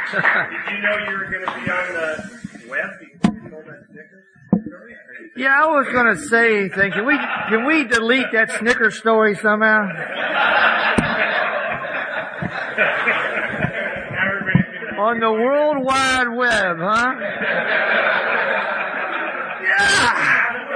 Did you know you were going to be on the web before you told that Snickers story? Yeah, I was going to say anything. Can we delete that Snickers story somehow? On the World Wide Web, huh? Yeah.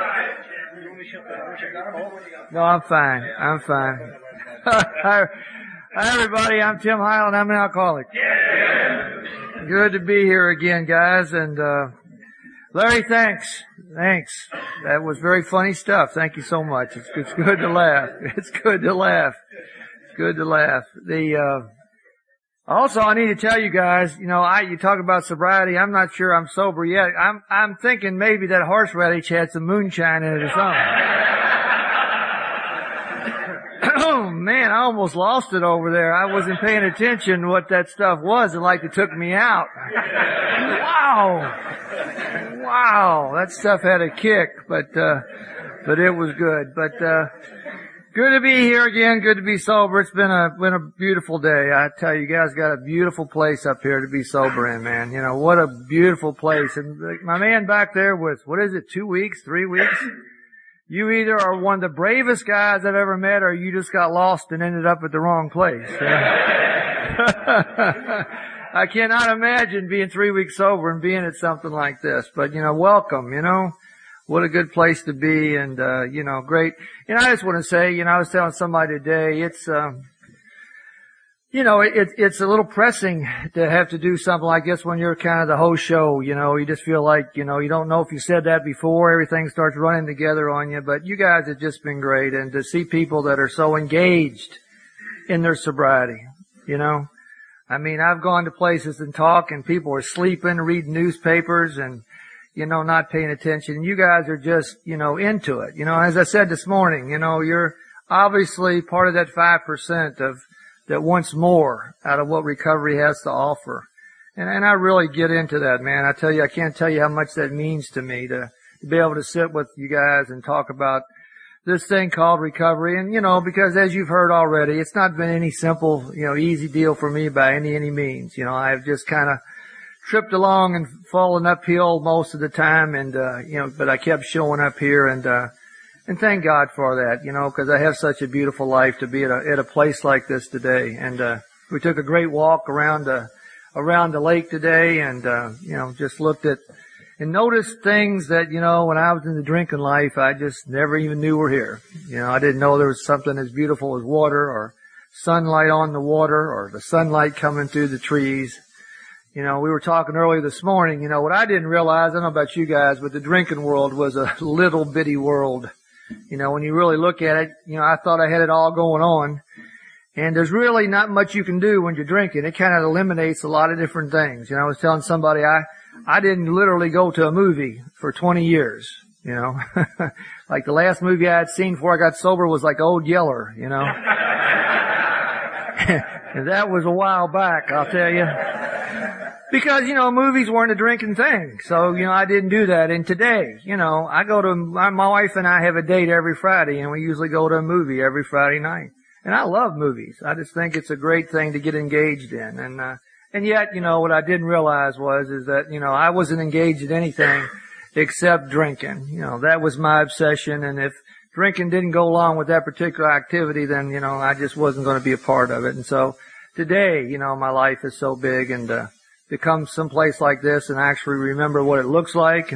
No, I'm fine. Hi, everybody. I'm Tim Highland. I'm an alcoholic. Good to be here again, guys. And Larry, thanks. That was very funny stuff. Thank you so much. It's good to laugh. It's good to laugh. Also, I need to tell you guys, you talk about sobriety. I'm not sure I'm sober yet. I'm thinking maybe that horseradish had some moonshine in it or something. Oh man, I almost lost it over there. I wasn't paying attention to what that stuff was, and like it took me out. Wow, that stuff had a kick, but it was good. But good to be here again. Good to be sober. It's been a beautiful day. I tell you, guys got a beautiful place up here to be sober in, man. What a beautiful place. And my man back there with, 2 weeks, 3 weeks? You either are one of the bravest guys I've ever met, or you just got lost and ended up at the wrong place. I cannot imagine being 3 weeks sober and being at something like this. But, welcome, What a good place to be, and, great. I just want to say, I was telling somebody today, it's a little pressing to have to do something like this when you're kind of the whole show, you just feel like, you don't know if you said that before, everything starts running together on you, but you guys have just been great, and to see people that are so engaged in their sobriety, I've gone to places and talk, and people are sleeping, reading newspapers, and, not paying attention. You guys are just, into it. As I said this morning, you're obviously part of that 5% that wants more out of what recovery has to offer. And I really get into that, man. I tell you, I can't tell you how much that means to me to be able to sit with you guys and talk about this thing called recovery. And, because as you've heard already, it's not been any simple, easy deal for me by any means. I've just kind of tripped along and fallen uphill most of the time, and but I kept showing up here, and thank God for that, because I have such a beautiful life to be at a place like this today. And we took a great walk around the lake today, and just looked at and noticed things that when I was in the drinking life, I just never even knew were here. I didn't know there was something as beautiful as water, or sunlight on the water, or the sunlight coming through the trees. We were talking earlier this morning, what I didn't realize, I don't know about you guys, but the drinking world was a little bitty world. When you really look at it, I thought I had it all going on. And there's really not much you can do when you're drinking. It kind of eliminates a lot of different things. I was telling somebody I didn't literally go to a movie for 20 years, Like the last movie I had seen before I got sober was like Old Yeller, And that was a while back, I'll tell you. Because, movies weren't a drinking thing. So, I didn't do that. And today, my wife and I have a date every Friday, and we usually go to a movie every Friday night. And I love movies. I just think it's a great thing to get engaged in. And yet, what I didn't realize is that, I wasn't engaged in anything except drinking. That was my obsession. And if drinking didn't go along with that particular activity, then, I just wasn't going to be a part of it. And so today, my life is so big, and, to come someplace like this and actually remember what it looks like,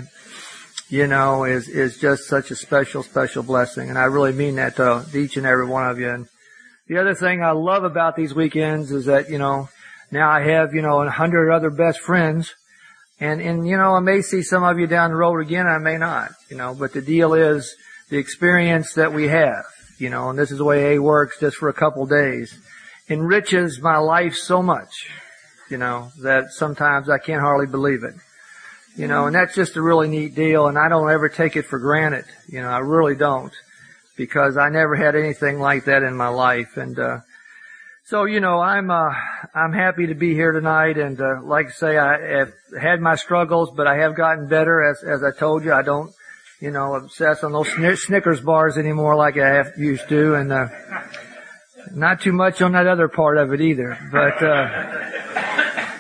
is just such a special blessing. And I really mean that to each and every one of you. And the other thing I love about these weekends is that, now I have, 100 other best friends. And, I may see some of you down the road again, I may not, but the deal is the experience that we have, and this is the way A works just for a couple days, enriches my life so much. That sometimes I can't hardly believe it. And that's just a really neat deal, and I don't ever take it for granted. I really don't, because I never had anything like that in my life. And, so, I'm happy to be here tonight, and, like I say, I have had my struggles, but I have gotten better. As I told you, I don't, obsess on those Snickers bars anymore like I used to, and, not too much on that other part of it either.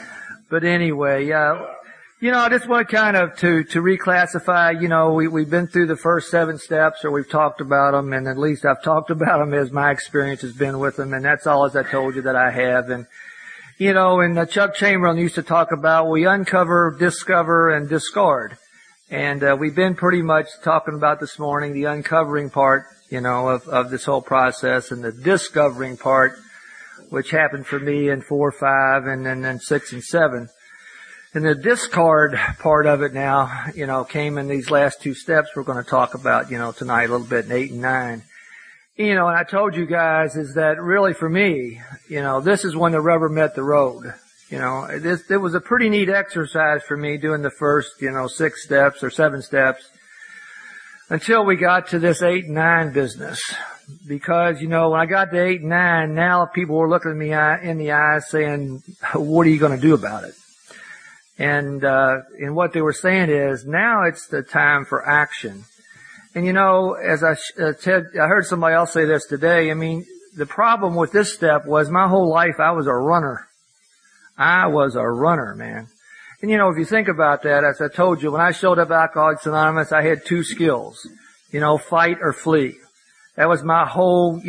But anyway, I just want kind of to reclassify, we've been through the first 7 steps, or we've talked about them, and at least I've talked about them as my experience has been with them, and that's all as I told you that I have. And, and Chuck Chamberlain used to talk about we uncover, discover, and discard. And, we've been pretty much talking about this morning the uncovering part, of this whole process, and the discovering part, which happened for me in 4, 5, and then 6 and 7. And the discard part of it now, came in these last 2 steps we're going to talk about, tonight a little bit in 8 and 9. And I told you guys is that really for me, this is when the rubber met the road. It was a pretty neat exercise for me doing the first, 6 steps or 7 steps until we got to this 8 and 9 business. Because, when I got to 8 and 9, now people were looking at me in the eyes saying, what are you going to do about it? And what they were saying is, now it's the time for action. And as I said, I heard somebody else say this today. I mean, the problem with this step was my whole life I was a runner. I was a runner, man. And if you think about that, as I told you, when I showed up at Alcoholics Anonymous, I had 2 skills. Fight or flee. That was my whole,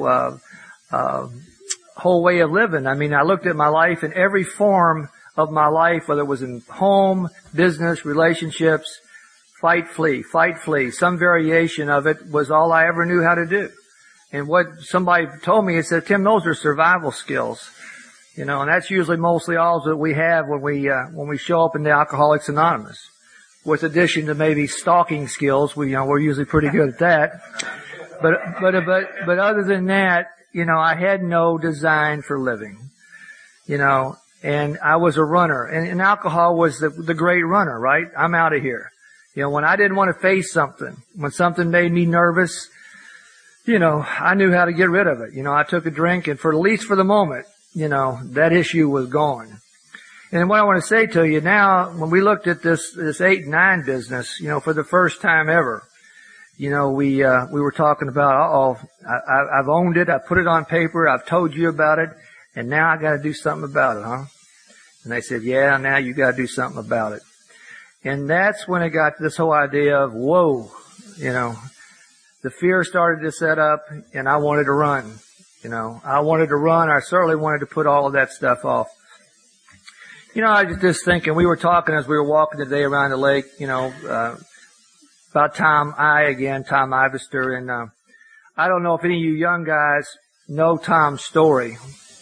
whole way of living. I mean, I looked at my life in every form of my life, whether it was in home, business, relationships, fight, flee. Some variation of it was all I ever knew how to do. And what somebody told me, it said, Tim, those are survival skills. And that's usually mostly all that we have when we show up in the Alcoholics Anonymous. With addition to maybe stalking skills, we're usually pretty good at that. But other than that, I had no design for living. And I was a runner. And alcohol was the great runner, right? I'm out of here. When I didn't want to face something, when something made me nervous, I knew how to get rid of it. I took a drink, and at least for the moment, that issue was gone. And what I want to say to you now, when we looked at this 8 and 9 business, for the first time ever, we were talking about, I've owned it, I put it on paper, I've told you about it, and now I got to do something about it, huh? And they said, yeah, now you got to do something about it. And that's when it got to this whole idea of, whoa, the fear started to set up, and I wanted to run. I wanted to run. I certainly wanted to put all of that stuff off. I was just thinking, we were talking as we were walking today around the lake, about Tom Ivester, and I don't know if any of you young guys know Tom's story.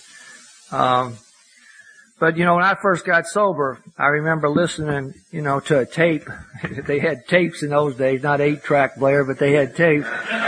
But when I first got sober, I remember listening, to a tape. They had tapes in those days, not 8-track player, but they had tape.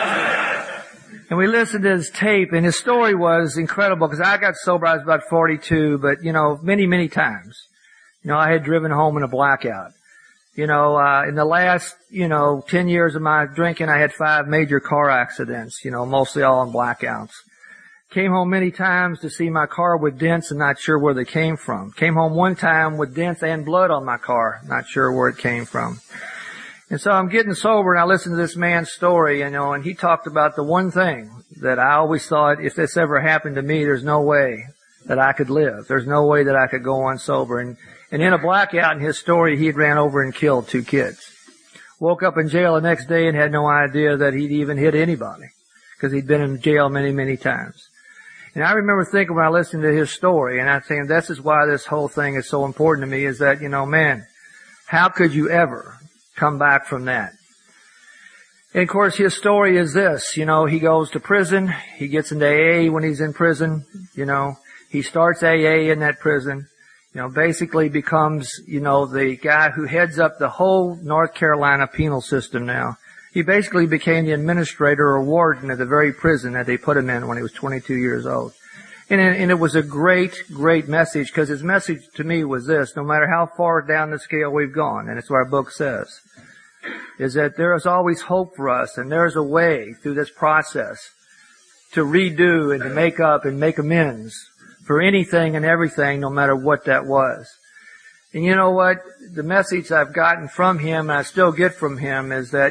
And we listened to his tape, and his story was incredible, because I got sober, I was about 42, but, many, many times, I had driven home in a blackout. In the last, 10 years of my drinking, I had 5 major car accidents, mostly all in blackouts. Came home many times to see my car with dents and not sure where they came from. Came home one time with dents and blood on my car, not sure where it came from. And so I'm getting sober, and I listened to this man's story, and he talked about the one thing that I always thought, if this ever happened to me, there's no way that I could live. There's no way that I could go on sober. And in a blackout in his story, he'd ran over and killed 2 kids. Woke up in jail the next day and had no idea that he'd even hit anybody, because he'd been in jail many, many times. And I remember thinking when I listened to his story, and I'm saying this is why this whole thing is so important to me, is that, man, how could you ever come back from that? And of course his story is this, he goes to prison, he gets into AA when he's in prison, he starts AA in that prison, basically becomes, the guy who heads up the whole North Carolina penal system now. He basically became the administrator or warden of the very prison that they put him in when he was 22 years old. And it was a great, great message, because his message to me was this: no matter how far down the scale we've gone, and it's what our book says, is that there is always hope for us, and there's a way through this process to redo and to make up and make amends for anything and everything, no matter what that was. And you know what? The message I've gotten from him, and I still get from him, is that,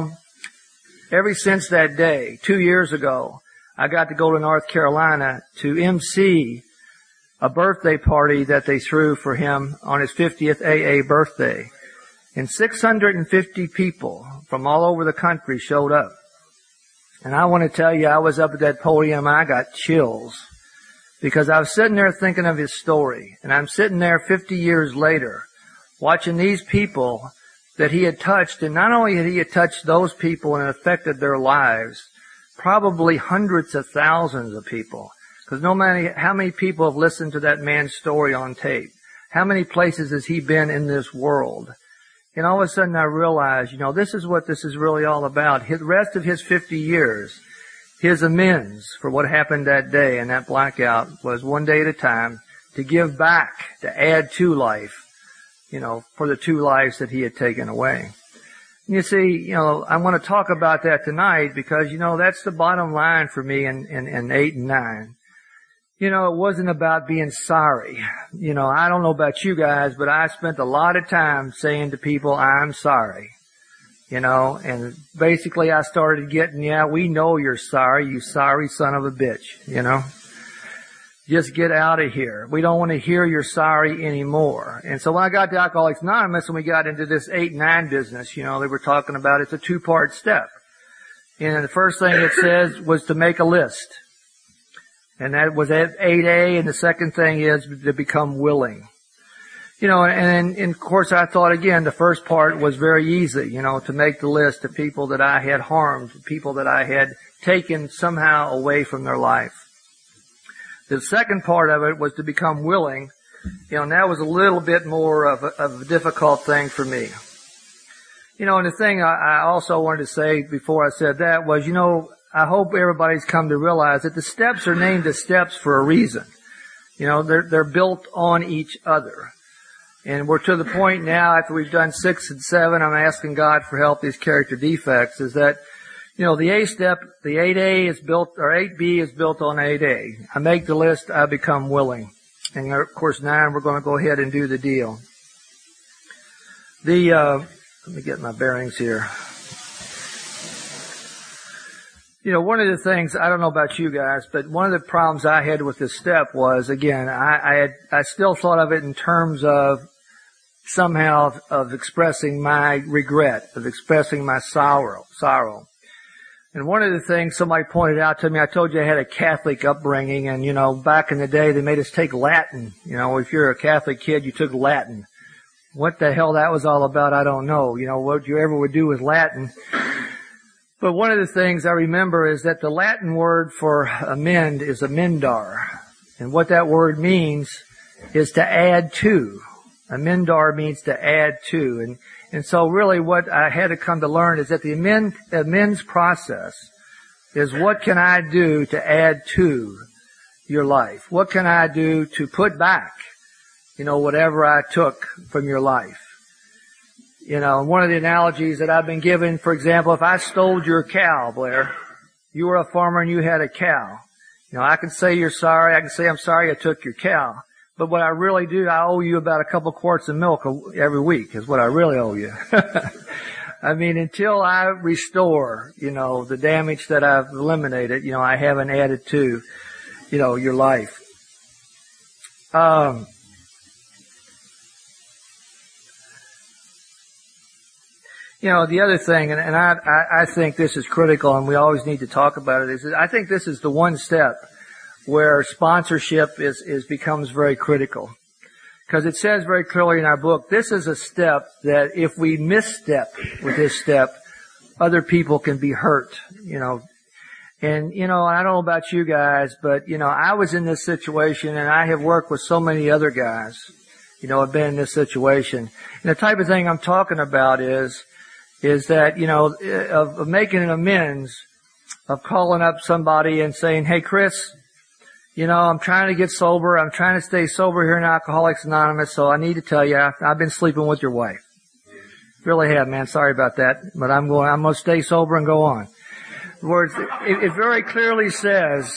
ever since that day, 2 years ago, I got to go to North Carolina to MC a birthday party that they threw for him on his 50th AA birthday. And 650 people from all over the country showed up. And I want to tell you, I was up at that podium, I got chills. Because I was sitting there thinking of his story. And I'm sitting there 50 years later, watching these people that he had touched. And not only had he touched those people and affected their lives, probably hundreds of thousands of people. Because no matter how many people have listened to that man's story on tape, how many places has he been in this world? And all of a sudden I realized, this is what this is really all about. The rest of his 50 years, his amends for what happened that day and that blackout was one day at a time to give back, to add to life, for the 2 lives that he had taken away. And you see, I want to talk about that tonight because, that's the bottom line for me in 8 and 9. It wasn't about being sorry. I don't know about you guys, but I spent a lot of time saying to people, I'm sorry. And basically I started getting, we know you're sorry, you sorry son of a bitch, Just get out of here. We don't want to hear you're sorry anymore. And so when I got to Alcoholics Anonymous and we got into this 8 and 9 business, they were talking about it's a 2-part step. And the first thing it says was to make a list. And that was at 8A, and the second thing is to become willing. And of course I thought again, the first part was very easy, to make the list of people that I had harmed, people that I had taken somehow away from their life. The second part of it was to become willing, and that was a little bit more of a difficult thing for me. And the thing I also wanted to say before I said that was, I hope everybody's come to realize that the steps are named as steps for a reason. They're built on each other. And we're to the point now, after we've done 6 and 7, I'm asking God for help, these character defects, is that, the A step, the 8A is built, or 8B is built on 8A. I make the list, I become willing. And of course 9, we're going to go ahead and do the deal. Let me get my bearings here. One of the things, I don't know about you guys, but one of the problems I had with this step was, again, I still thought of it in terms of somehow of expressing my regret, of expressing my sorrow. And one of the things somebody pointed out to me, I told you I had a Catholic upbringing, and back in the day they made us take Latin. If you're a Catholic kid, you took Latin. What the hell that was all about, I don't know. What you ever would do with Latin. But one of the things I remember is that the Latin word for amend is amendar. And what that word means is to add to. Amendar means to add to. And so really what I had to come to learn is that the amends process is what can I do to add to your life? What can I do to put back, whatever I took from your life? One of the analogies that I've been given, for example, if I stole your cow, Blair, you were a farmer and you had a cow. I can say you're sorry. I can say I'm sorry I took your cow. But what I really do, I owe you about a couple quarts of milk every week is what I really owe you. I mean, until I restore, the damage that I've eliminated, I haven't added to, your life. The other thing, and I think this is critical and we always need to talk about it, is that I think this is the one step where sponsorship becomes very critical. Because it says very clearly in our book, this is a step that if we misstep with this step, other people can be hurt, And, I don't know about you guys, but, I was in this situation and I have worked with so many other guys, have been in this situation. And the type of thing I'm talking about is that, of making an amends, of calling up somebody and saying, hey, Chris, I'm trying to get sober. I'm trying to stay sober here in Alcoholics Anonymous, so I need to tell you, I've been sleeping with your wife. Really have, man. Sorry about that. But I'm going to stay sober and go on. In other words, it very clearly says,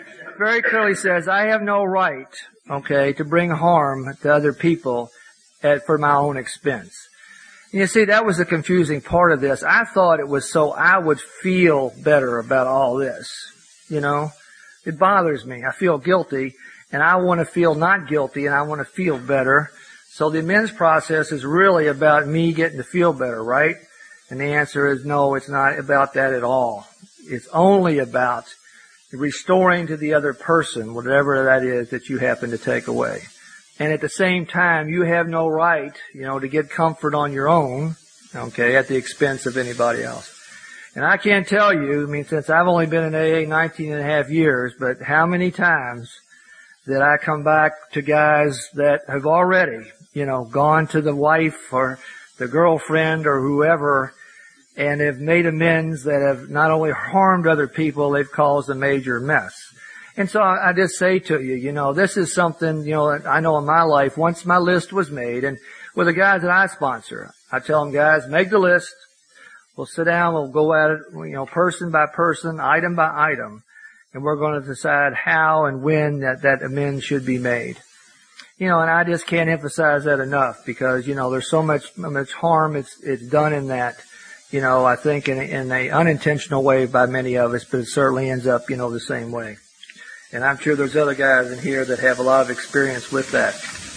I have no right, to bring harm to other people for my own expense. And you see, that was the confusing part of this. I thought it was so I would feel better about all this, It bothers me. I feel guilty. and I want to feel not guilty, and I want to feel better. So the amends process is really about me getting to feel better, right? And the answer is no, it's not about that at all. It's only about restoring to the other person whatever that is that you happen to take away. And at the same time, you have no right, to get comfort on your own, okay, at the expense of anybody else. And I can't tell you, since I've only been in AA 19 and a half years, but how many times that I come back to guys that have already, gone to the wife or the girlfriend or whoever and have made amends that have not only harmed other people, they've caused a major mess. And so I just say to you, this is something, I know in my life, once my list was made, and with the guys that I sponsor, I tell them, guys, make the list. We'll sit down, we'll go at it, person by person, item by item, and we're going to decide how and when that amends should be made. And I just can't emphasize that enough because, there's so much harm it's done in that, I think in an unintentional way by many of us, but it certainly ends up, the same way. And I'm sure there's other guys in here that have a lot of experience with that.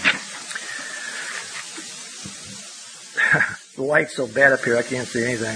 The light's so bad up here, I can't see anything.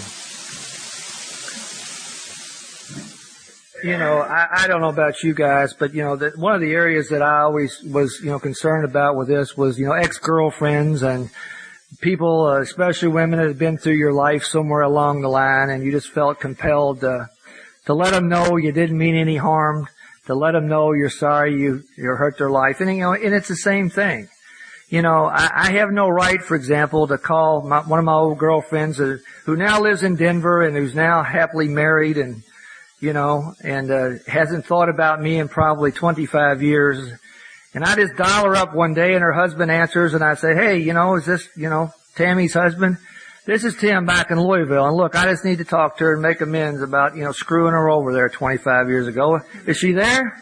I don't know about you guys, but, one of the areas that I always was, concerned about with this was, ex-girlfriends and people, especially women that had been through your life somewhere along the line, and you just felt compelled to let them know you didn't mean any harm, to let them know you're sorry you hurt their life. And, and it's the same thing. I have no right, for example, to call one of my old girlfriends who now lives in Denver and who's now happily married and, hasn't thought about me in probably 25 years. And I just dial her up one day and her husband answers and I say, hey, is this, Tammy's husband? This is Tim back in Louisville. And look, I just need to talk to her and make amends about, screwing her over there 25 years ago. Is she there?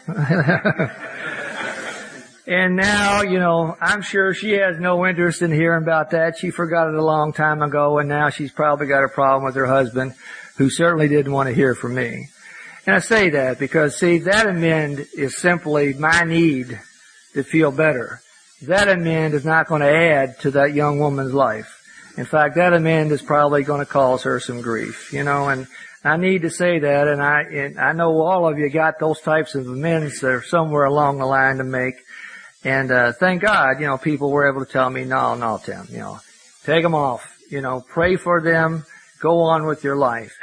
And now, I'm sure she has no interest in hearing about that. She forgot it a long time ago, and now she's probably got a problem with her husband, who certainly didn't want to hear from me. And I say that because, see, that amend is simply my need to feel better. That amend is not going to add to that young woman's life. In fact, that amend is probably going to cause her some grief, and I need to say that, and I know all of you got those types of amends that are somewhere along the line to make. And, thank God, people were able to tell me, no, Tim, take them off, pray for them, go on with your life.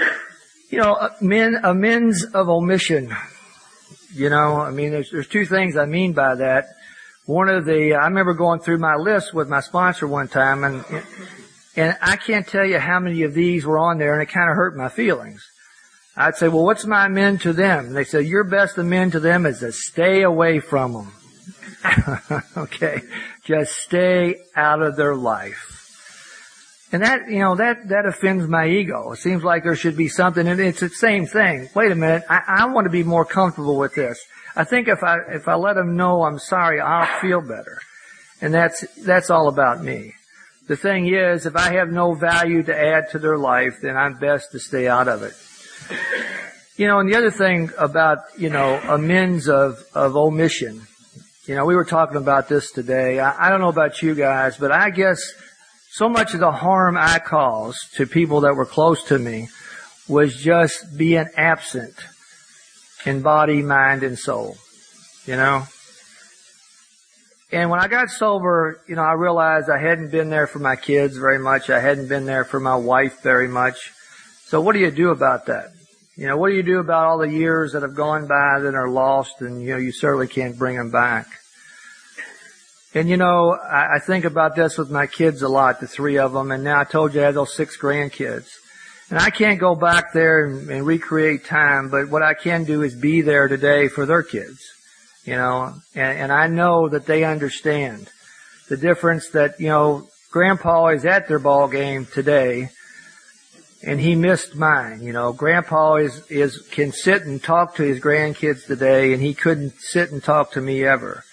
Amends of omission, there's two things I mean by that. I remember going through my list with my sponsor one time and I can't tell you how many of these were on there and it kind of hurt my feelings. I'd say, well, what's my amend to them? And they said, your best amend to them is to stay away from them. Okay. Just stay out of their life. And that offends my ego. It seems like there should be something, and it's the same thing. Wait a minute. I want to be more comfortable with this. I think if I let them know I'm sorry, I'll feel better. And that's all about me. The thing is, if I have no value to add to their life, then I'm best to stay out of it. And the other thing about, amends of omission. We were talking about this today. I don't know about you guys, but I guess so much of the harm I caused to people that were close to me was just being absent in body, mind, and soul, And when I got sober, I realized I hadn't been there for my kids very much. I hadn't been there for my wife very much. So what do you do about that? What do you do about all the years that have gone by that are lost and, you certainly can't bring them back? And I think about this with my kids a lot, the three of them, and now I told you I have those 6 grandkids. And I can't go back there and recreate time, but what I can do is be there today for their kids, and I know that they understand the difference that, Grandpa is at their ball game today, and he missed mine. Grandpa can sit and talk to his grandkids today, and he couldn't sit and talk to me ever.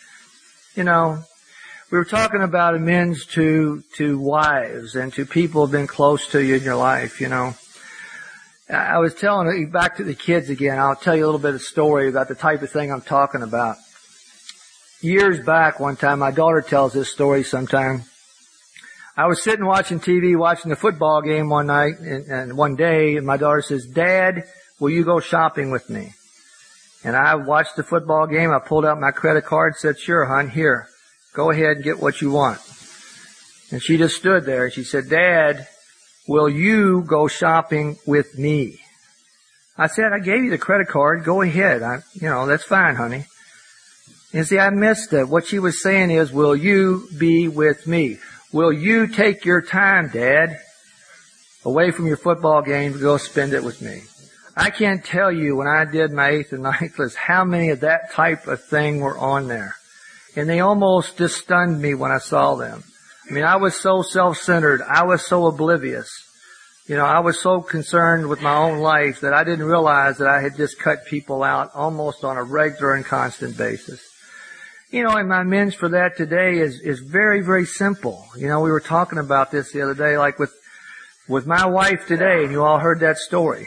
We were talking about amends to wives and to people who have been close to you in your life, I was telling you, back to the kids again, I'll tell you a little bit of story about the type of thing I'm talking about. years back one time, my daughter tells this story sometime. I was sitting watching TV, watching the football game one night and one day, and my daughter says, "Dad, will you go shopping with me?" And I watched the football game. I pulled out my credit card, said, "Sure, hon, here, go ahead and get what you want." And she just stood there and she said, "Dad, will you go shopping with me?" I said, "I gave you the credit card. Go ahead. That's fine, honey." And see, I missed it. What she was saying is, will you be with me? Will you take your time, Dad, away from your football game to go spend it with me? I can't tell you when I did my 8th and 9th list how many of that type of thing were on there. And they almost just stunned me when I saw them. I mean, I was so self-centered. I was so oblivious. I was so concerned with my own life that I didn't realize that I had just cut people out almost on a regular and constant basis. And my amends for that today is very, very simple. We were talking about this the other day, like with my wife today, and you all heard that story.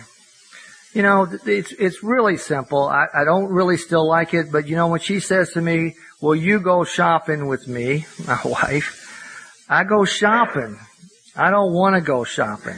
It's really simple. I don't really still like it, but when she says to me, "Will you go shopping with me," my wife, I go shopping. I don't want to go shopping.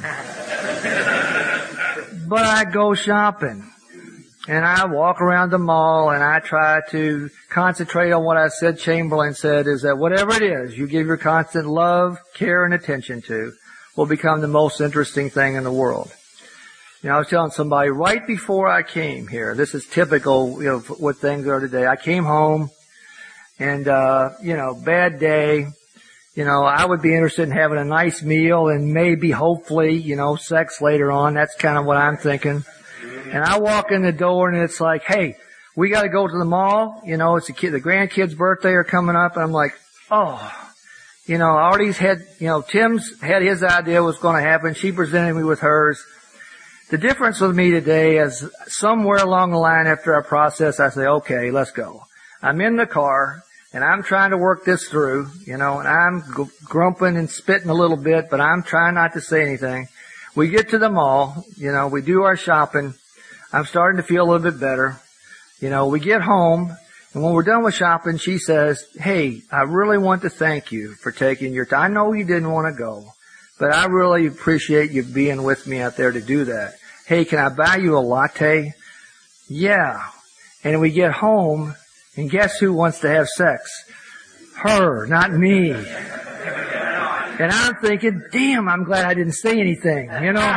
But I go shopping. And I walk around the mall and I try to concentrate on what I said Chamberlain said, is that whatever it is you give your constant love, care, and attention to will become the most interesting thing in the world. I was telling somebody right before I came here, this is typical, of what things are today. I came home and, bad day. I would be interested in having a nice meal and maybe, hopefully, sex later on. That's kind of what I'm thinking. And I walk in the door and it's like, "Hey, we got to go to the mall. It's the grandkids' birthday are coming up." And I'm like, I already had, Tim's had his idea was going to happen. She presented me with hers. The difference with me today is somewhere along the line after I process, I say, "Okay, let's go." I'm in the car and I'm trying to work this through, and I'm grumping and spitting a little bit, but I'm trying not to say anything. We get to the mall, we do our shopping. I'm starting to feel a little bit better. We get home, and when we're done with shopping, she says, "Hey, I really want to thank you for taking your time. I know you didn't want to go, but I really appreciate you being with me out there to do that. Hey, can I buy you a latte?" "Yeah." And we get home, and guess who wants to have sex? Her, not me. And I'm thinking, damn, I'm glad I didn't say anything,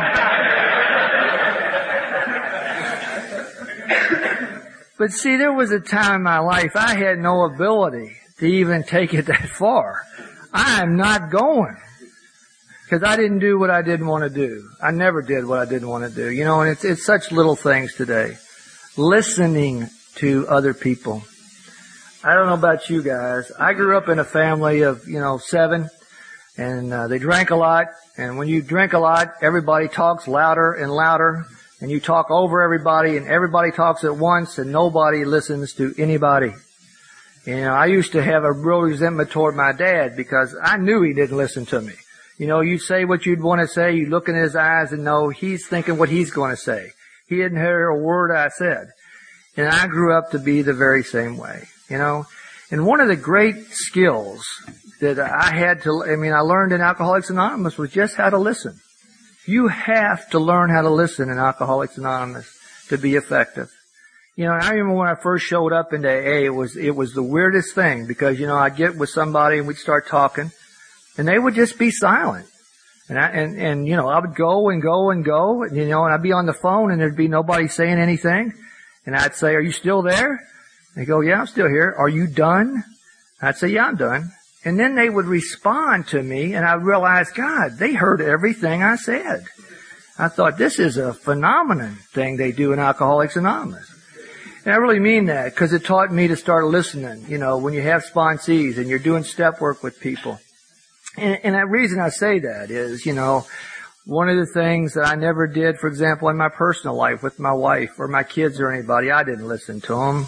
But see, there was a time in my life I had no ability to even take it that far. I'm not going. Because I didn't do what I didn't want to do. I never did what I didn't want to do. And it's such little things today. Listening to other people. I don't know about you guys. I grew up in a family of, 7. And they drank a lot. And when you drink a lot, everybody talks louder and louder. And you talk over everybody, and everybody talks at once, and nobody listens to anybody. I used to have a real resentment toward my dad because I knew he didn't listen to me. You say what you'd want to say, you look in his eyes and know he's thinking what he's going to say. He didn't hear a word I said. And I grew up to be the very same way, And one of the great skills that I learned in Alcoholics Anonymous was just how to listen. You have to learn how to listen in Alcoholics Anonymous to be effective. And I remember when I first showed up into AA, it was the weirdest thing because, I'd get with somebody and we'd start talking and they would just be silent. And I would go and go and go, and I'd be on the phone and there'd be nobody saying anything. And I'd say, "Are you still there?" They go, "Yeah, I'm still here." "Are you done?" I'd say, "Yeah, I'm done." And then they would respond to me, and I realized, God, they heard everything I said. I thought, this is a phenomenon thing they do in Alcoholics Anonymous. And I really mean that, because it taught me to start listening, when you have sponsees and you're doing step work with people. And the reason I say that is, one of the things that I never did, for example, in my personal life with my wife or my kids or anybody, I didn't listen to them.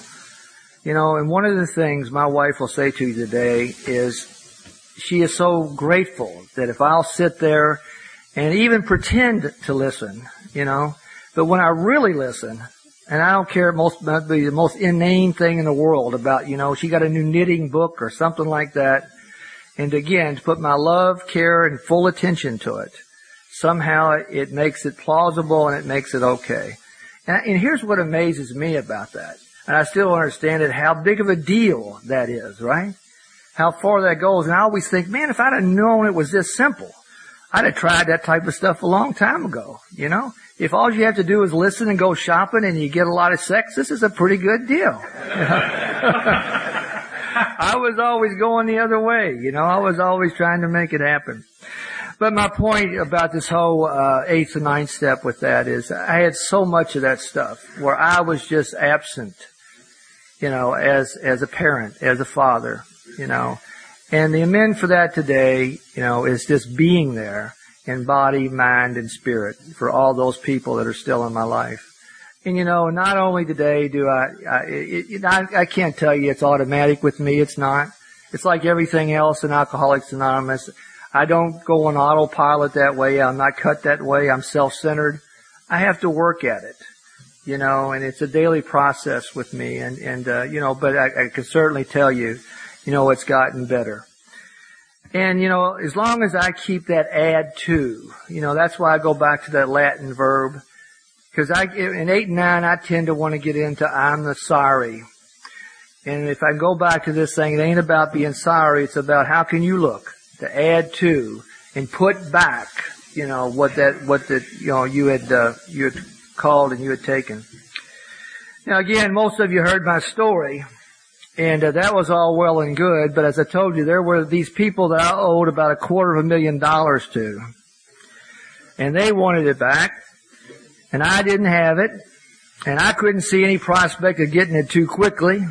And one of the things my wife will say to you today is she is so grateful that if I'll sit there and even pretend to listen, but when I really listen, And I don't care, might be the most inane thing in the world about, she got a new knitting book or something like that. And again, to put my love, care, and full attention to it, somehow it makes it plausible and it makes it okay. And here's what amazes me about that. And I still don't understand it, how big of a deal that is, right? How far that goes. And I always think, man, if I'd have known it was this simple, I'd have tried that type of stuff a long time ago, If all you have to do is listen and go shopping and you get a lot of sex, this is a pretty good deal. I was always going the other way, I was always trying to make it happen. But my point about this whole 8th and 9th step with that is I had so much of that stuff where I was just absent, as a parent, as a father, And the amen for that today, is just being there in body, mind, and spirit for all those people that are still in my life. And not only today do I can't tell you it's automatic with me. It's not. It's like everything else in Alcoholics Anonymous. I don't go on autopilot that way. I'm not cut that way. I'm self-centered. I have to work at it, and it's a daily process with me. But I can certainly tell you, it's gotten better. And, as long as I keep that add to, that's why I go back to that Latin verb. Because in 8 and 9, I tend to want to get into I'm the sorry. And if I go back to this thing, it ain't about being sorry. It's about how can you look to add to and put back, you had called and you had taken. Now again, most of you heard my story. And that was all well and good, but as I told you, there were these people that I owed about $250,000 to. And they wanted it back, and I didn't have it, and I couldn't see any prospect of getting it too quickly,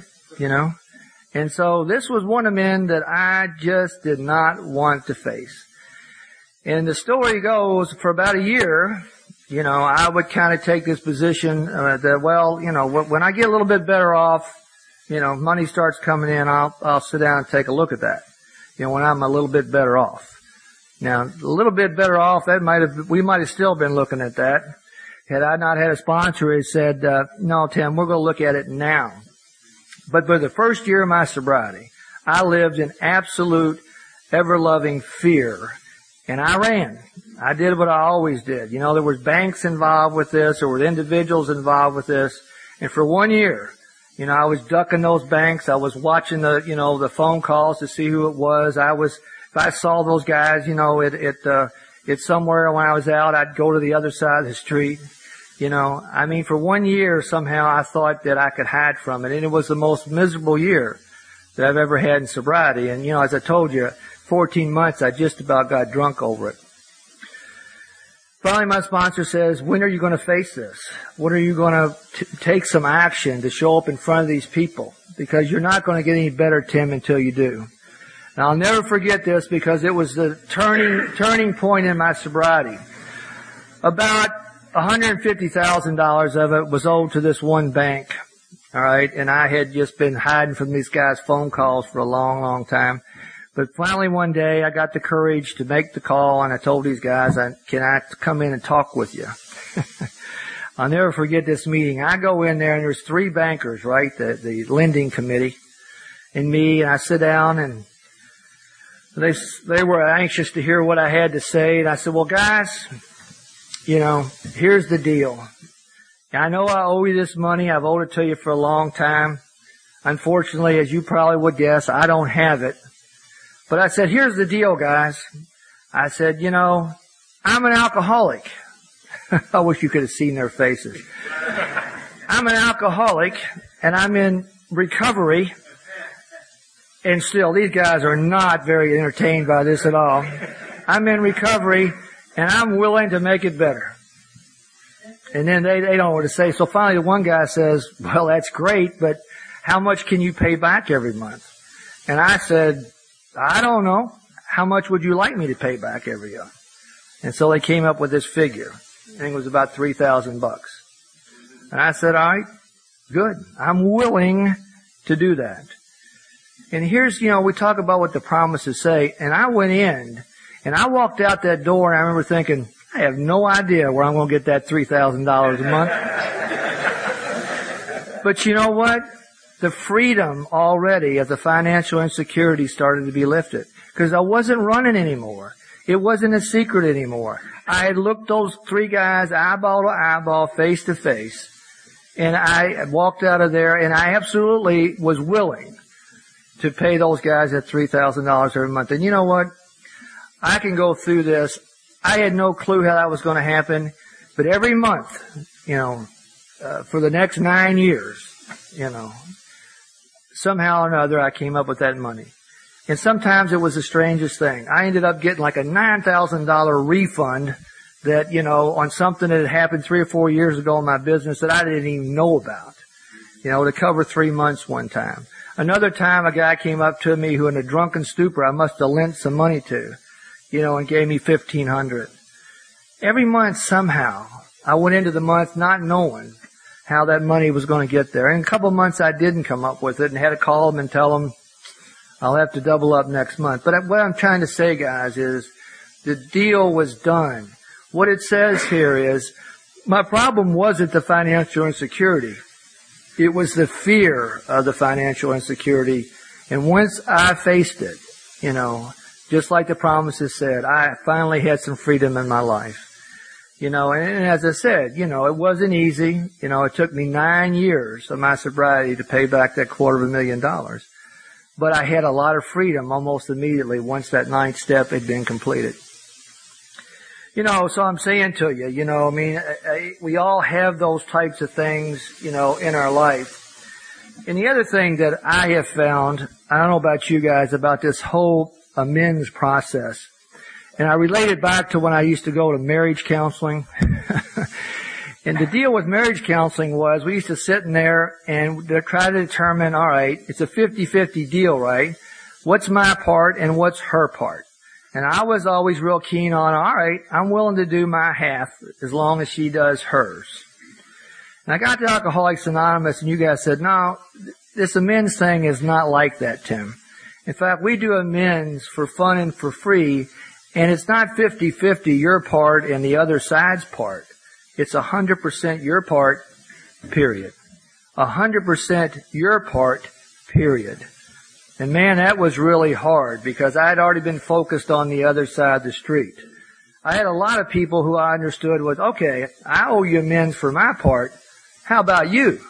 And so this was one of them that I just did not want to face. And the story goes, for about a year, I would kind of take this position that, when I get a little bit better off, money starts coming in, I'll sit down and take a look at that. When I'm a little bit better off. Now, a little bit better off, we might have still been looking at that. Had I not had a sponsor who said, no, Tim, we're going to look at it now. But for the first year of my sobriety, I lived in absolute, ever-loving fear. And I ran. I did what I always did. There was banks involved with this, there were individuals involved with this. And for 1 year, I was ducking those banks. I was watching the phone calls to see who it was. If I saw those guys, it's somewhere when I was out, I'd go to the other side of the street. For 1 year, somehow I thought that I could hide from it. And it was the most miserable year that I've ever had in sobriety. And, as I told you, 14 months, I just about got drunk over it. Finally, my sponsor says, when are you going to face this? When are you going to take some action to show up in front of these people? Because you're not going to get any better, Tim, until you do. And I'll never forget this because it was the turning point in my sobriety. About $150,000 of it was owed to this one bank. All right. And I had just been hiding from these guys' phone calls for a long, long time. But finally one day I got the courage to make the call and I told these guys, can I come in and talk with you? I'll never forget this meeting. I go in there and there's 3 bankers, right? The lending committee and me, and I sit down and they were anxious to hear what I had to say. And I said, well guys, here's the deal. I know I owe you this money. I've owed it to you for a long time. Unfortunately, as you probably would guess, I don't have it. But I said, here's the deal, guys. I said, I'm an alcoholic. I wish you could have seen their faces. I'm an alcoholic, and I'm in recovery. And still, these guys are not very entertained by this at all. I'm in recovery, and I'm willing to make it better. And then they don't know what to say. So finally, one guy says, well, that's great, but how much can you pay back every month? And I said, I don't know. How much would you like me to pay back every year? And so they came up with this figure. I think it was about $3,000. And I said, all right, good. I'm willing to do that. And here's, we talk about what the promises say. And I went in and I walked out that door and I remember thinking, I have no idea where I'm going to get that $3,000 a month. But you know what? The freedom already of the financial insecurity started to be lifted. Because I wasn't running anymore. It wasn't a secret anymore. I had looked those three guys eyeball to eyeball, face to face. And I walked out of there and I absolutely was willing to pay those guys that $3,000 every month. And you know what? I can go through this. I had no clue how that was going to happen. But every month, for the next 9 years, somehow or another I came up with that money. And sometimes it was the strangest thing. I ended up getting like a $9,000 refund that, on something that had happened 3 or 4 years ago in my business that I didn't even know about, to cover 3 months one time. Another time a guy came up to me who in a drunken stupor I must have lent some money to, and gave me $1,500. Every month somehow I went into the month not knowing how that money was going to get there. And a couple of months I didn't come up with it and had to call them and tell them I'll have to double up next month. But what I'm trying to say, guys, is the deal was done. What it says here is my problem wasn't the financial insecurity. It was the fear of the financial insecurity. And once I faced it, just like the promises said, I finally had some freedom in my life. And as I said, it wasn't easy. It took me 9 years of my sobriety to pay back that $250,000. But I had a lot of freedom almost immediately once that 9th step had been completed. So I'm saying to you, we all have those types of things, in our life. And the other thing that I have found, I don't know about you guys, about this whole amends process. And I relate it back to when I used to go to marriage counseling. And the deal with marriage counseling was we used to sit in there and try to determine, all right, it's a 50-50 deal, right? What's my part and what's her part? And I was always real keen on, all right, I'm willing to do my half as long as she does hers. And I got to Alcoholics Anonymous and you guys said, no, this amends thing is not like that, Tim. In fact, we do amends for fun and for free. And it's not 50-50 your part and the other side's part. It's 100% your part, period. 100% your part, period. And man, that was really hard because I had already been focused on the other side of the street. I had a lot of people who I understood was, okay, I owe you amends for my part. How about you?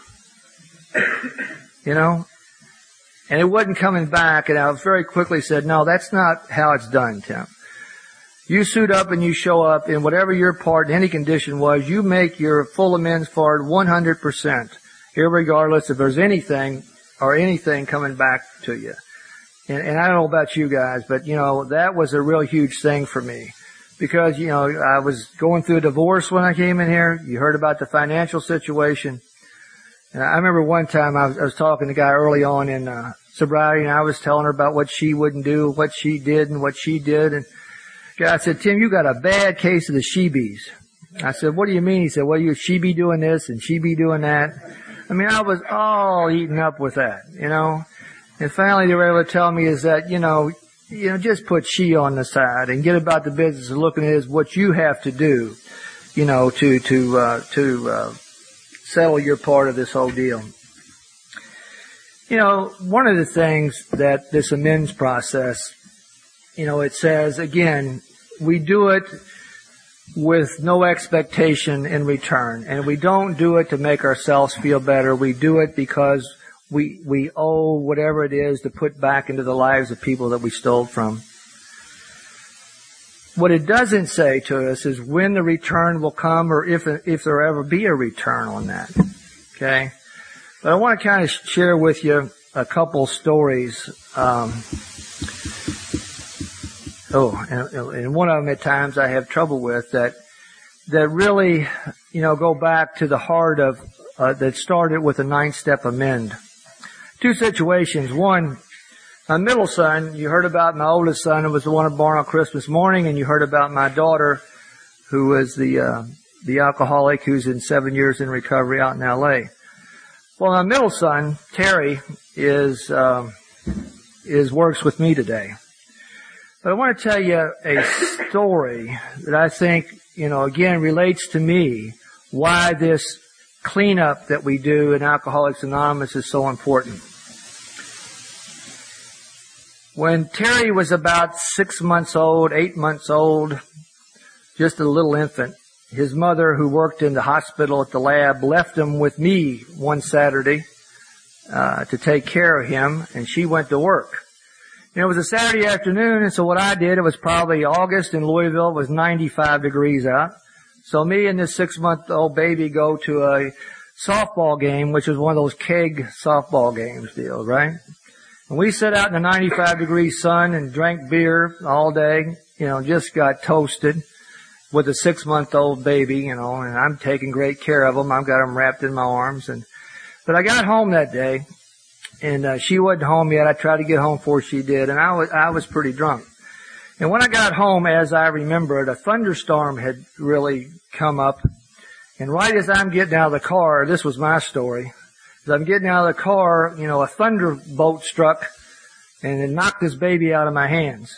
And it wasn't coming back and I very quickly said, no, that's not how it's done, Tim. You suit up and you show up and whatever your part in any condition was, you make your full amends for it 100%, irregardless if there's anything coming back to you. And I don't know about you guys, but that was a real huge thing for me. Because, I was going through a divorce when I came in here. You heard about the financial situation. And I remember one time I was talking to a guy early on in sobriety and I was telling her about what she wouldn't do, what she did and what she did. And I said, Tim, you got a bad case of the sheebies. I said, what do you mean? He said, well, she be doing this and she be doing that. I mean, I was all eaten up with that, And finally they were able to tell me is that, just put she on the side and get about the business of looking at it as what you have to do, to settle your part of this whole deal. One of the things that this amends process, it says, again, we do it with no expectation in return. And we don't do it to make ourselves feel better. We do it because we owe whatever it is to put back into the lives of people that we stole from. What it doesn't say to us is when the return will come or if there ever be a return on that. Okay? But I want to kind of share with you a couple stories. And one of them at times I have trouble with that really, go back to the heart of, that started with a 9-step amend. 2 situations. One, my middle son, you heard about my oldest son who was the one born on Christmas morning, and you heard about my daughter who was the alcoholic who's in 7 years in recovery out in L.A. Well, my middle son, Terry, works with me today. But I want to tell you a story that I think, again, relates to me, why this cleanup that we do in Alcoholics Anonymous is so important. When Terry was about 6 months old, 8 months old, just a little infant, his mother, who worked in the hospital at the lab, left him with me one Saturday to take care of him, and she went to work. And it was a Saturday afternoon, and so what I did, it was probably August in Louisville, it was 95 degrees out. So me and this 6-month-old baby go to a softball game, which is one of those keg softball games deals, right? And we sat out in the 95-degree sun and drank beer all day, just got toasted with a 6-month-old baby, and I'm taking great care of him. I've got him wrapped in my arms. But I got home that day, and she wasn't home yet. I tried to get home before she did, and I was pretty drunk. And when I got home, as I remember it, a thunderstorm had really come up. And right as I'm getting out of the car, this was my story. As I'm getting out of the car, a thunderbolt struck and it knocked this baby out of my hands.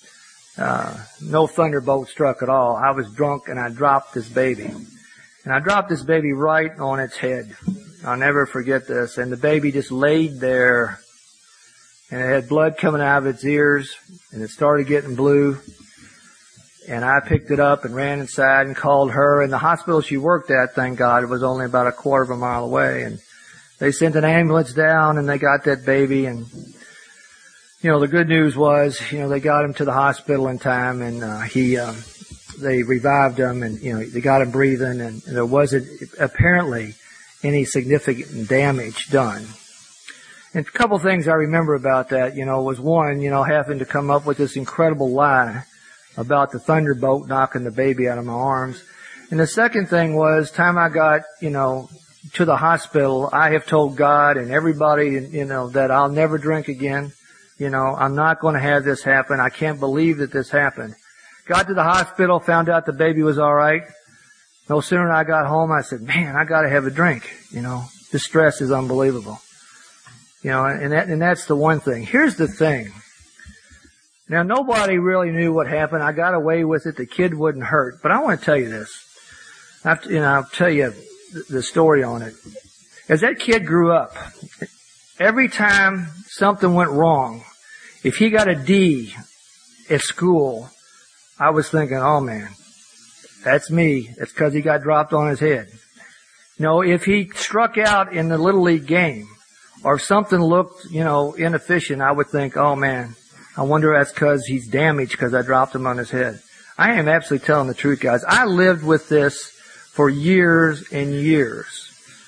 No thunderbolt struck at all. I was drunk and I dropped this baby. And I dropped this baby right on its head. I'll never forget this. And the baby just laid there, and it had blood coming out of its ears, and it started getting blue. And I picked it up and ran inside and called her. And the hospital she worked at, thank God, it was only about a quarter of a mile away. And they sent an ambulance down and they got that baby. And, the good news was, they got him to the hospital in time, and they revived him, and, they got him breathing, and there wasn't apparently any significant damage done. And a couple things I remember about that, was one, having to come up with this incredible lie about the thunderbolt knocking the baby out of my arms. And the second thing was, time I got, to the hospital, I have told God and everybody, that I'll never drink again. I'm not going to have this happen. I can't believe that this happened. Got to the hospital, found out the baby was all right. No sooner than I got home, I said, man, I got to have a drink. The stress is unbelievable. And that's the one thing. Here's the thing. Now, nobody really knew what happened. I got away with it. The kid wouldn't hurt. But I want to tell you this. I'll tell you the story on it. As that kid grew up, every time something went wrong, if he got a D at school, I was thinking, oh man, that's me. It's because he got dropped on his head. If he struck out in the Little League game, or if something looked, inefficient, I would think, oh man, I wonder if that's because he's damaged because I dropped him on his head. I am absolutely telling the truth, guys. I lived with this for years and years.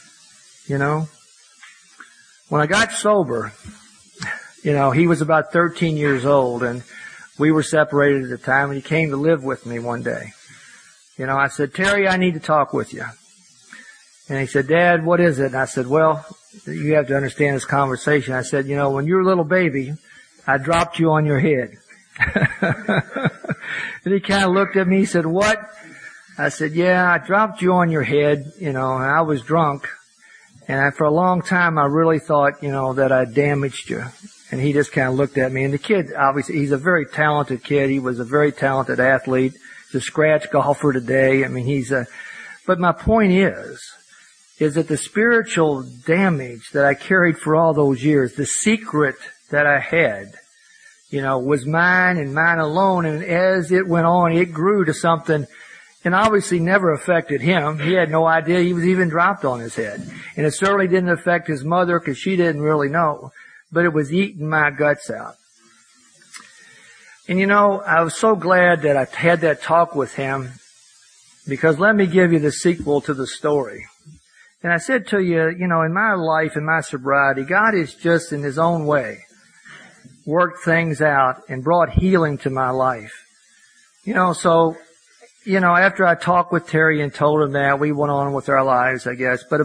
When I got sober, he was about 13 years old, and we were separated at the time, and he came to live with me one day. I said, Terry, I need to talk with you. And he said, Dad, what is it? And I said, well, you have to understand this conversation. I said, when you were a little baby, I dropped you on your head. And he kind of looked at me, he said, what? I said, yeah, I dropped you on your head, and I was drunk. And for a long time, I really thought, that I damaged you. And he just kind of looked at me. And the kid, obviously, he's a very talented kid. He was a very talented athlete. He's a scratch golfer today. But my point is that the spiritual damage that I carried for all those years, the secret that I had, was mine and mine alone. And as it went on, it grew to something, and obviously never affected him. He had no idea he was even dropped on his head. And it certainly didn't affect his mother, because she didn't really know. But it was eating my guts out. And I was so glad that I had that talk with him, because let me give you the sequel to the story. And I said to you, in my life, in my sobriety, God is just in His own way worked things out and brought healing to my life. So, after I talked with Terry and told him that, we went on with our lives, I guess. But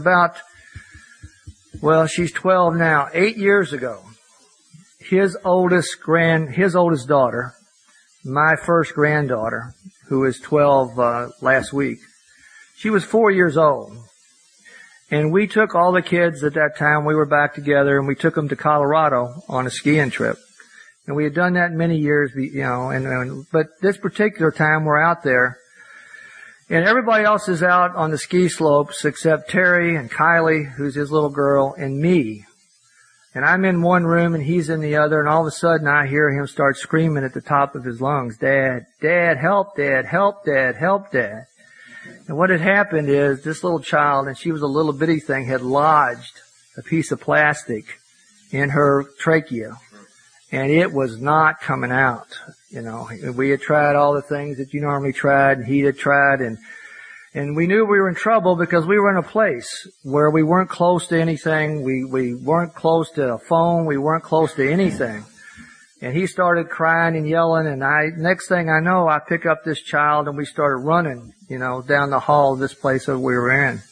she's 12 now. 8 years ago, his oldest daughter, my first granddaughter, who was 12 last week, she was 4 years old. And we took all the kids at that time, we were back together, and we took them to Colorado on a skiing trip. And we had done that many years, but this particular time we're out there, And everybody else is out on the ski slopes except Terry and Kylie, who's his little girl, and me. And I'm in one room and he's in the other, and all of a sudden I hear him start screaming at the top of his lungs, "Dad, Dad, help, Dad, help, Dad, help, Dad." And what had happened is this little child, and she was a little bitty thing, had lodged a piece of plastic in her trachea. And it was not coming out, you know. We had tried all the things that you normally tried, and he had tried, and we knew we were in trouble because we were in a place where we weren't close to anything. We weren't close to a phone. We weren't close to anything. And he started crying and yelling, and next thing I know, I pick up this child and we started running, you know, down the hall of this place that we were in,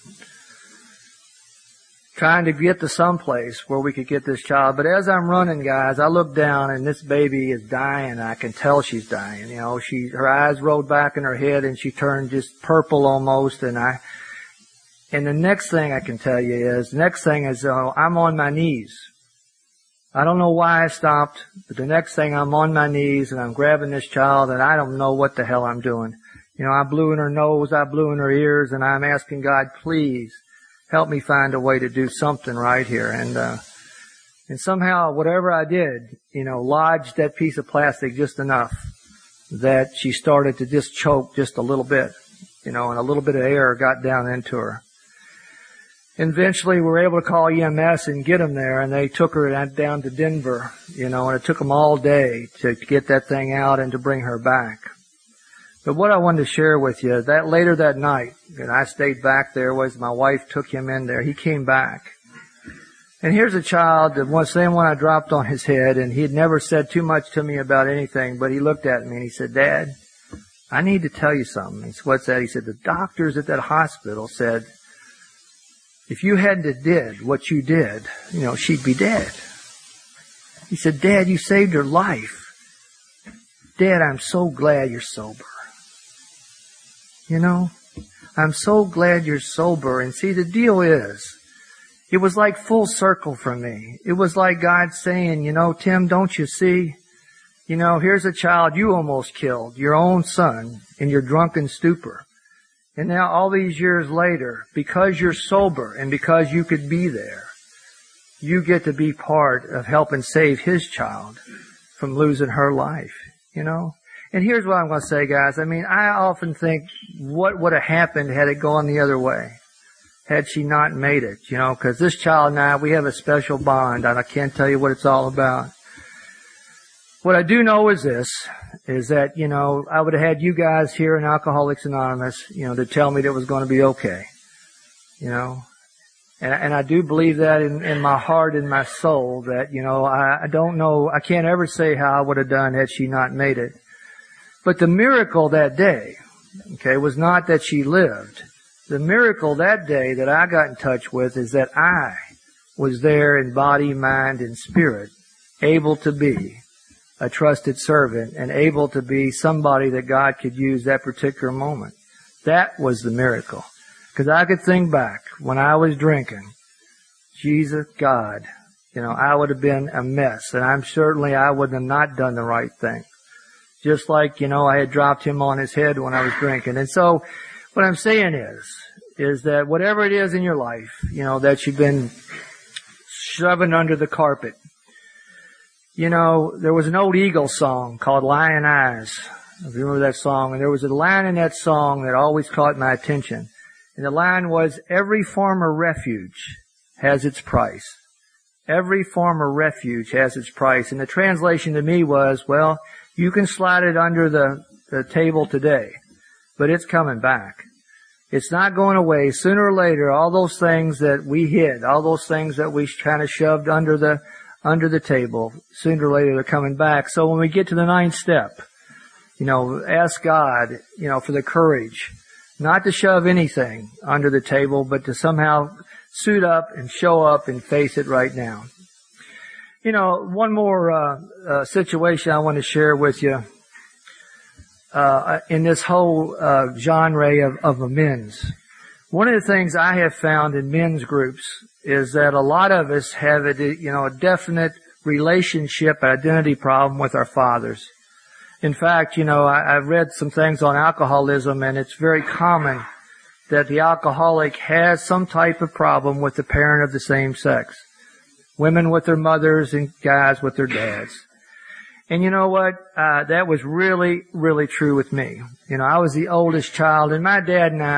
trying to get to some place where we could get this child. But as I'm running, guys, I look down and this baby is dying. I can tell she's dying. You know, her eyes rolled back in her head and she turned just purple almost. And the next thing I can tell you is, I'm on my knees. I don't know why I stopped, but the next thing I'm on my knees and I'm grabbing this child and I don't know what the hell I'm doing. You know, I blew in her nose, I blew in her ears, and I'm asking God, please, help me find a way to do something right here. And somehow, whatever I did, you know, lodged that piece of plastic just enough that she started to just choke just a little bit, you know, and a little bit of air got down into her. And eventually we were able to call EMS and get them there, and they took her down to Denver, you know, and it took them all day to get that thing out and to bring her back. But what I wanted to share with you, that later that night, and I stayed back there, was my wife took him in there. He came back. And here's a child, the same one I dropped on his head, and he had never said too much to me about anything, but he looked at me and he said, "Dad, I need to tell you something." He said, "What's that?" He said, "The doctors at that hospital said, if you hadn't have did what you did, you know, she'd be dead." He said, "Dad, you saved her life. Dad, I'm so glad you're sober. You know, I'm so glad you're sober." And see, the deal is, it was like full circle for me. It was like God saying, you know, "Tim, don't you see? You know, here's a child you almost killed, your own son, in your drunken stupor. And now all these years later, because you're sober and because you could be there, you get to be part of helping save his child from losing her life, you know." And here's what I'm going to say, guys. I mean, I often think what would have happened had it gone the other way, had she not made it, you know, because this child and I, we have a special bond, and I can't tell you what it's all about. What I do know is this, is that, you know, I would have had you guys here in Alcoholics Anonymous, you know, to tell me that it was going to be okay, you know. And I do believe that in my heart and my soul that, you know, I don't know, I can't ever say how I would have done had she not made it. But the miracle that day, okay, was not that she lived. The miracle that day that I got in touch with is that I was there in body, mind, and spirit, able to be a trusted servant and able to be somebody that God could use that particular moment. That was the miracle. Because I could think back when I was drinking, Jesus, God, you know, I would have been a mess, and I would have not done the right thing. Just like, you know, I had dropped him on his head when I was drinking. And so what I'm saying is that whatever it is in your life, you know, that you've been shoving under the carpet. You know, there was an old Eagles song called Lion Eyes. If you remember that song. And there was a line in that song that always caught my attention. And the line was, "Every form of refuge has its price." Every form of refuge has its price. And the translation to me was, well, you can slide it under the table today, but it's coming back. It's not going away. Sooner or later, all those things that we hid, all those things that we kind of shoved under the table, sooner or later they're coming back. So when we get to the 9th step, you know, ask God, you know, for the courage not to shove anything under the table, but to somehow suit up and show up and face it right now. You know, one more situation I want to share with you in this whole genre of amends. One of the things I have found in men's groups is that a lot of us have a definite relationship identity problem with our fathers. In fact, I've read some things on alcoholism, and it's very common that the alcoholic has some type of problem with the parent of the same sex. Women with their mothers and guys with their dads. And you know what? That was really, really true with me. I was the oldest child, and my dad and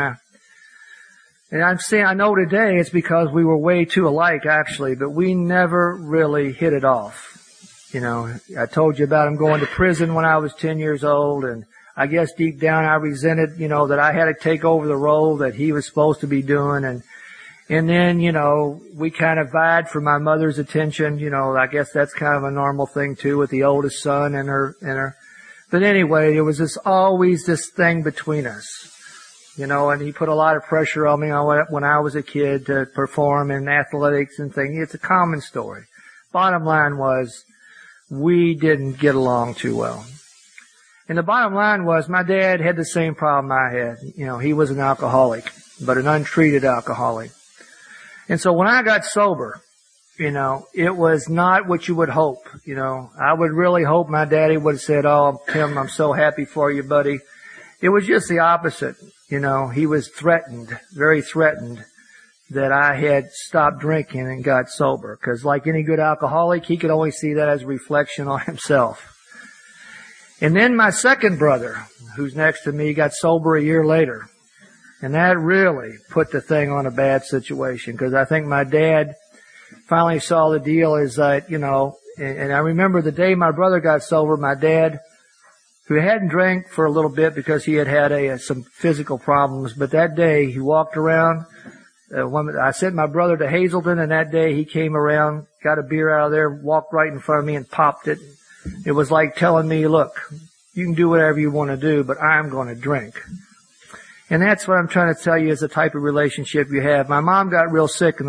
I know today it's because we were way too alike, actually, but we never really hit it off. I told you about him going to prison when I was 10 years old, and I guess deep down I resented, that I had to take over the role that he was supposed to be doing, and then, we kind of vied for my mother's attention. I guess that's kind of a normal thing too with the oldest son and her. But anyway, there was always this thing between us, and he put a lot of pressure on me when I was a kid to perform in athletics and things. It's a common story. Bottom line was, we didn't get along too well. And the bottom line was, my dad had the same problem I had. He was an alcoholic, but an untreated alcoholic. And so when I got sober, it was not what you would hope. I would really hope my daddy would have said, "Oh, Tim, I'm so happy for you, buddy." It was just the opposite. He was threatened, very threatened, that I had stopped drinking and got sober. Because like any good alcoholic, he could only see that as a reflection on himself. And then my second brother, who's next to me, got sober a year later. And that really put the thing on a bad situation, because I think my dad finally saw the deal is that, and I remember the day my brother got sober, my dad, who hadn't drank for a little bit because he had some physical problems, but that day he walked around. I sent my brother to Hazelton, and that day he came around, got a beer out of there, walked right in front of me and popped it. It was like telling me, "Look, you can do whatever you want to do, but I'm going to drink." And that's what I'm trying to tell you is the type of relationship you have. My mom got real sick in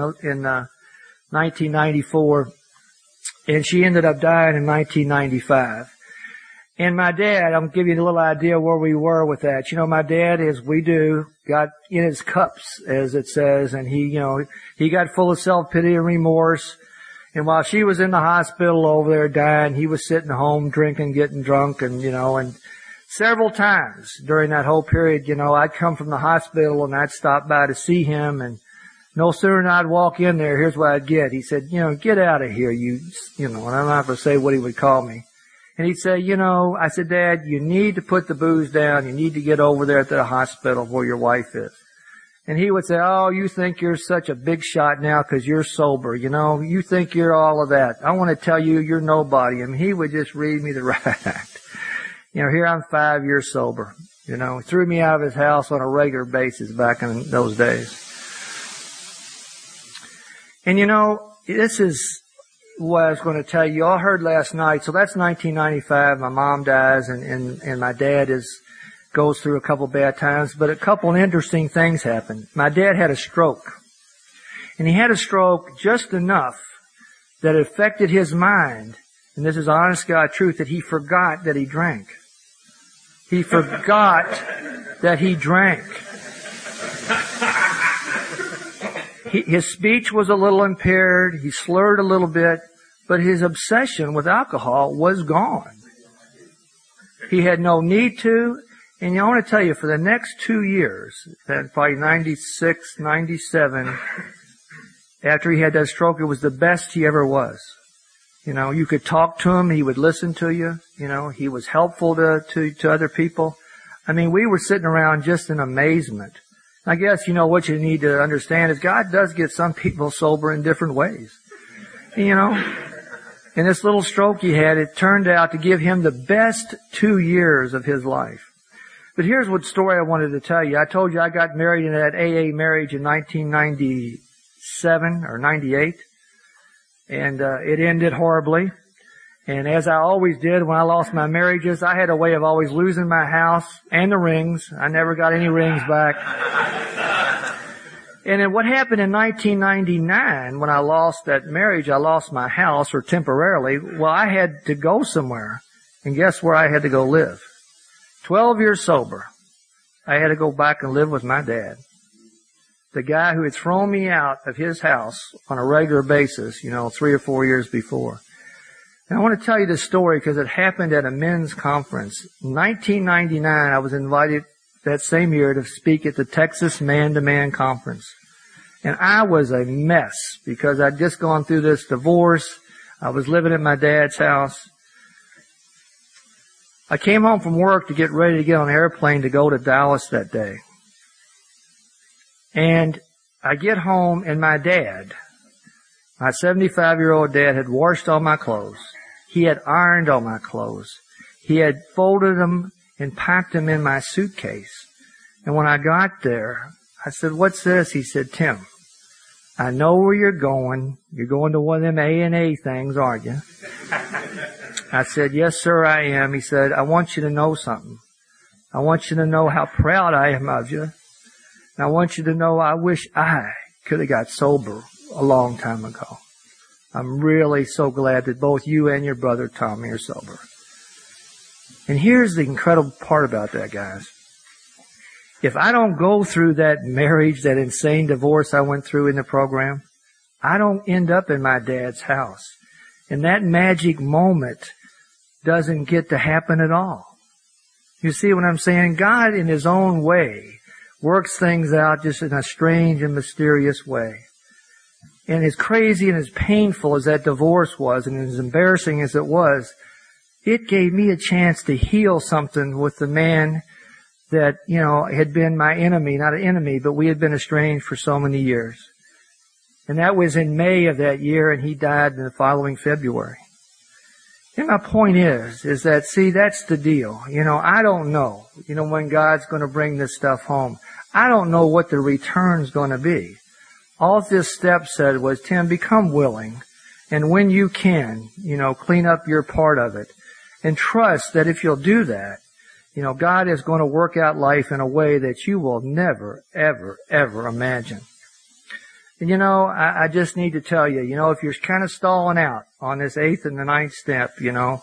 1994, and she ended up dying in 1995. And my dad, I'm giving you a little idea where we were with that. My dad, as we do, got in his cups, as it says, and he got full of self-pity and remorse. And while she was in the hospital over there dying, he was sitting home drinking, getting drunk, and several times during that whole period, I'd come from the hospital and I'd stop by to see him, and no sooner than I'd walk in there, here's what I'd get. He said, "Get out of here, and I'm not going to say what he would call me. And he'd say, I said, "Dad, you need to put the booze down. You need to get over there to the hospital where your wife is." And he would say, "Oh, you think you're such a big shot now because you're sober. You think you're all of that. I want to tell you, you're nobody." And he would just read me the right act. Here I'm 5 years sober. He threw me out of his house on a regular basis back in those days. And this is what I was going to tell you. You all heard last night. So that's 1995. My mom dies, and my dad goes through a couple bad times, but a couple interesting things happened. My dad had a stroke. And he had a stroke just enough that it affected his mind. And this is honest God truth, that he forgot that he drank. He forgot that he drank. His speech was a little impaired. He slurred a little bit, but his obsession with alcohol was gone. He had no need to. And I want to tell you, for the next 2 years, probably 96, 97, after he had that stroke, it was the best he ever was. You could talk to him, he would listen to you, he was helpful to other people. I mean, we were sitting around just in amazement. I guess, what you need to understand is God does get some people sober in different ways. And this little stroke he had, it turned out to give him the best 2 years of his life. But here's what story I wanted to tell you. I told you I got married in that AA marriage in 1997 or 98. And it ended horribly. And as I always did when I lost my marriages, I had a way of always losing my house and the rings. I never got any rings back. And then what happened in 1999, when I lost that marriage, I lost my house, or temporarily. Well, I had to go somewhere. And guess where I had to go live? 12 years sober. I had to go back and live with my dad. The guy who had thrown me out of his house on a regular basis, 3 or 4 years before. And I want to tell you this story because it happened at a men's conference. In 1999, I was invited that same year to speak at the Texas Man-to-Man Conference. And I was a mess because I'd just gone through this divorce. I was living at my dad's house. I came home from work to get ready to get on an airplane to go to Dallas that day. And I get home and my dad, my 75-year-old dad, had washed all my clothes. He had ironed all my clothes. He had folded them and packed them in my suitcase. And when I got there, I said, "What's this?" He said, "Tim, I know where you're going. You're going to one of them A&A things, aren't you?" I said, "Yes, sir, I am." He said, "I want you to know something. I want you to know how proud I am of you. And I want you to know I wish I could have got sober a long time ago. I'm really so glad that both you and your brother Tommy are sober." And here's the incredible part about that, guys. If I don't go through that marriage, that insane divorce I went through in the program, I don't end up in my dad's house. And that magic moment doesn't get to happen at all. You see what I'm saying? God, in His own way, works things out just in a strange and mysterious way. And as crazy and as painful as that divorce was, and as embarrassing as it was, it gave me a chance to heal something with the man that, had been my enemy, not an enemy, but we had been estranged for so many years. And that was in May of that year, and he died in the following February. And my point is that, see, that's the deal. I don't know, when God's going to bring this stuff home. I don't know what the return's going to be. All this step said was, "Tim, become willing. And when you can, clean up your part of it. And trust that if you'll do that, God is going to work out life in a way that you will never, ever, ever imagine." And I just need to tell you, if you're kind of stalling out on this 8th and the 9th step,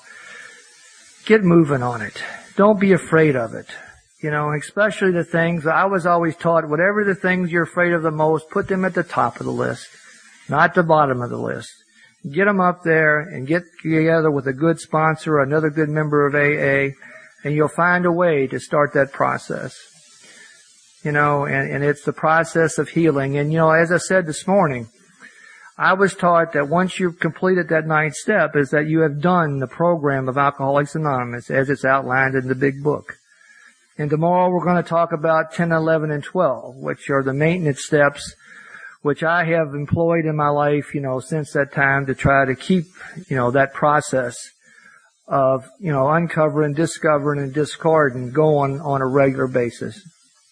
get moving on it. Don't be afraid of it. Especially the things, I was always taught, whatever the things you're afraid of the most, put them at the top of the list, not the bottom of the list. Get them up there and get together with a good sponsor, another good member of AA, and you'll find a way to start that process. And it's the process of healing. And, as I said this morning, I was taught that once you've completed that 9th step is that you have done the program of Alcoholics Anonymous as it's outlined in the big book. And tomorrow we're going to talk about 10, 11, and 12, which are the maintenance steps, which I have employed in my life, since that time to try to keep, that process of, uncovering, discovering, and discarding going on a regular basis.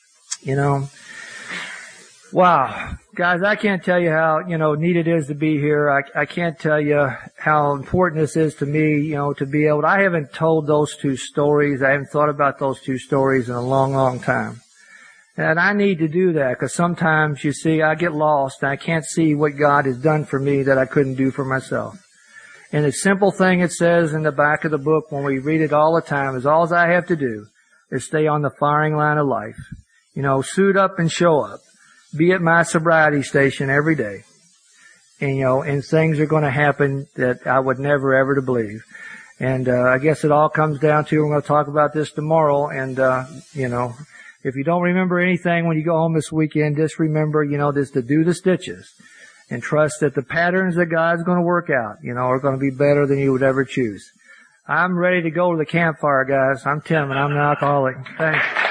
Wow. Guys, I can't tell you how, neat it is to be here. I can't tell you how important this is to me, to be able to, I haven't told those 2 stories. I haven't thought about those 2 stories in a long, long time. And I need to do that because sometimes, you see, I get lost and I can't see what God has done for me that I couldn't do for myself. And the simple thing it says in the back of the book when we read it all the time is all I have to do is stay on the firing line of life. Suit up and show up. Be at my sobriety station every day. And, and things are going to happen that I would never ever to believe. And, I guess it all comes down to, we're going to talk about this tomorrow. And, if you don't remember anything when you go home this weekend, just remember, just to do the stitches and trust that the patterns that God's going to work out, are going to be better than you would ever choose. I'm ready to go to the campfire, guys. I'm Tim and I'm an alcoholic. Thanks.